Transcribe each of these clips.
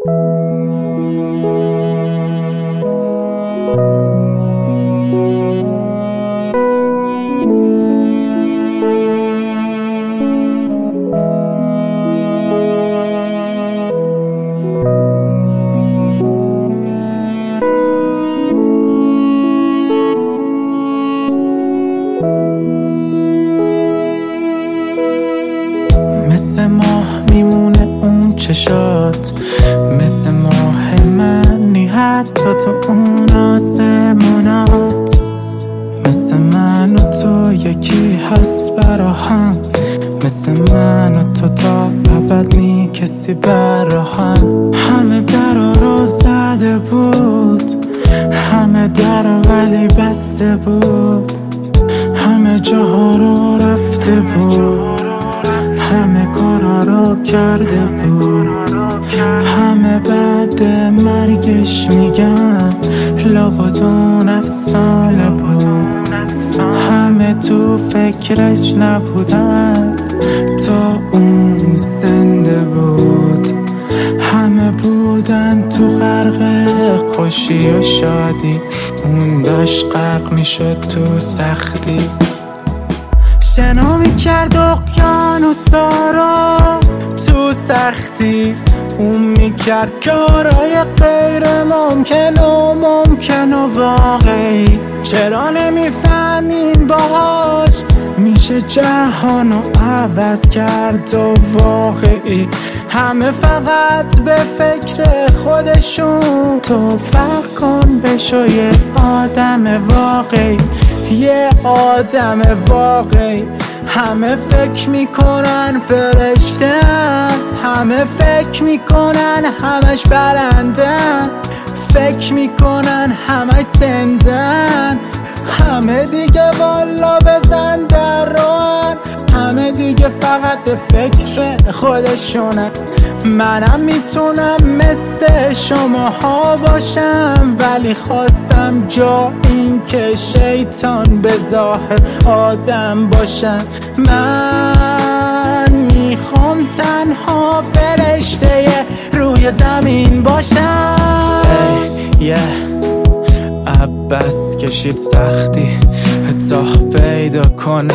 مثل ماه میمونه اون چشات، مثل ماه منی حتی تو اون آسمونات. مثل من و تو یکی هست برا هم، مثل من و تو تا ابد نی کسی برا هم. همه درا رو زده بود، همه درا ولی بسته بود، همه جاها رو رفته بود، همه کارا رو کرده بود، همه بعد مرگش میگن لابد اون افسانه بود. همه تو فکرش نبودن تا اون زنده بود، همه بودن تو غرق خوشی و شادی، اون داشت غرق میشد تو سختی. شنا میکرد اقیانوسا رو تو سختی، اون میکرد کارای غیر ممکن و ممکن و واقعی. چرا نمیفهمین باهاش میشه جهانو عوض کرد و واقعی. همه فقط به فکر خودشون، تو فرق کن بشو یه آدم واقعی، یه آدم واقعی. همه فکر میکنن فرشته‌ان، همه فکر میکنن همش برندن، فکر میکنن همش زندن. همه دیگه والا بزن در روان، همه دیگه فقط به فکر خودشونن. منم میتونم مثل شماها باشم، ولی خواستم جا این که شیطان به ظاهر آدم باشم. من میخوام تنها فرشته روی زمین باشم. عباس کشید سختی تا پیدا کنه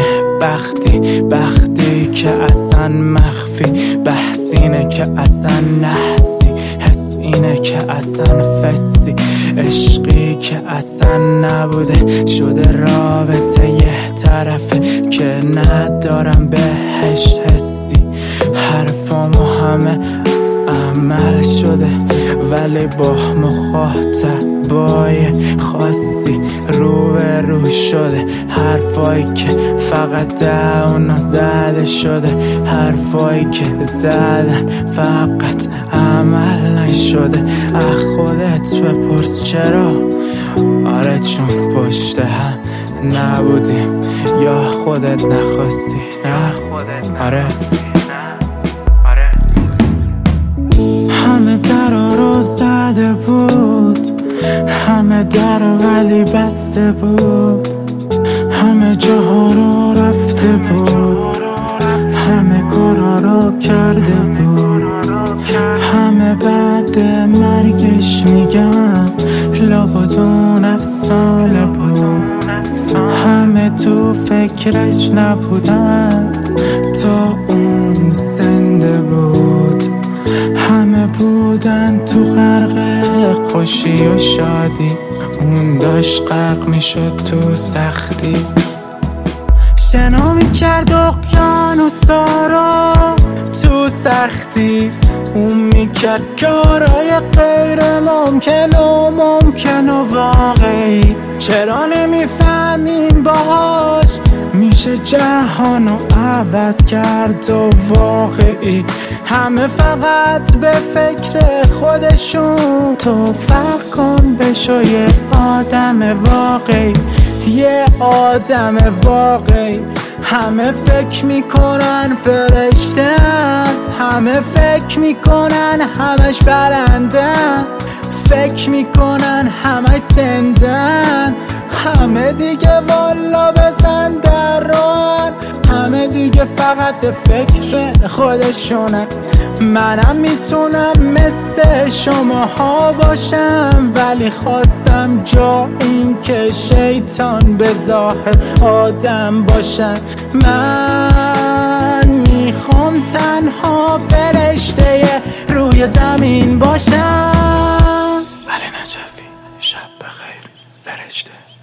بختی که اصلا مخفی، بحث اینه که اصلا نحسی، حس اینه که اصلا فسی، عشقی که اصلا نبوده شده رابطه یه طرفه که ندارم بهش حسی. حرفامو همه عمل شده ولی با مخاطبای خاصی رو به رو شده. حرفایی که فقط اونا زده شده، حرفایی که زدن فقط عمل نشده. خودت بپرس چرا؟ آره چون پشت هم نبودیم، یا خودت نخواستی؟ نه آره همه درا رو زده بود، همه درا ولی بسته بود، همه جاها رو رفته بود، همه کارا رو کرده بود، همه بعد مرگش میگن لابد اون افسانه بود. همه تو فکرش نبودن تا اون زنده بود، همه بودن تو غرق خوشی و شادی، اون داشت غرق میشد تو سختی. شنا میکرد اقیانوسا رو تو سختی، اون میکرد کارای غیر ممکن و ممکن و واقعی. چرا نمیفهمین باهاش میشه جهانو عوض کرد و واقعی. همه فقط به فکر خودشون، تو فرق کن بشو یه آدم واقعی، یه آدم واقعی. همه فکر میکنن فرشته‌ان، همه فکر میکنن همش برندن، فکر میکنن همش زندن. همه دیگه والا بزن در روان، همه دیگه فقط به فکر خودشونن. منم میتونم مثل شماها باشم، ولی خواستم جا این که شیطان به ظاهر آدم باشن. من میخوام تنها فرشته روی زمین باشم. علی نجفی، شب بخیر فرشته.